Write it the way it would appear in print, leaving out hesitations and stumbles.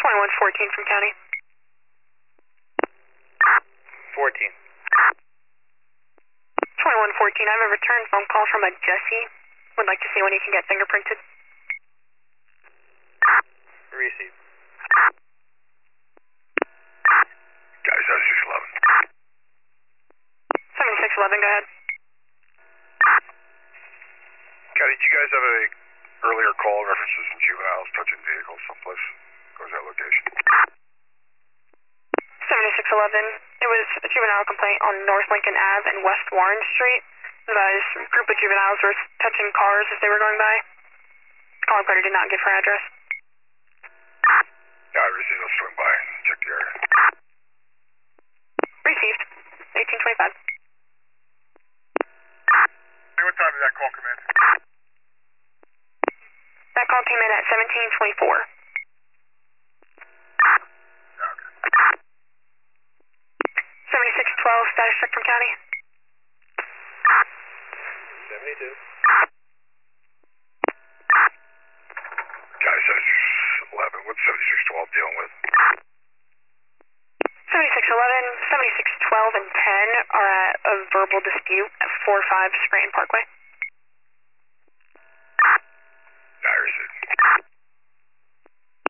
2114 from county. 14. 2114, I have a return phone call from a Jesse. Would like to see when he can get fingerprinted. Receive. Guys, 7611. 7611, go ahead. County, did you guys have a earlier call references some juveniles touching vehicles someplace? Where's that location? 7611, it was a juvenile complaint on North Lincoln Ave and West Warren Street. A group of juveniles were touching cars as they were going by. Caller party did not give her address. Yeah, I received. I'll swing by and check the area. Received. 1825. Hey, what time did that call come in? That call came in at 1724. Okay. 7612, status check from county. 72. Guys, 7611. What's 7612 dealing with? 7611, 7612, and 10 are at a verbal dispute at 45 Scranton Parkway.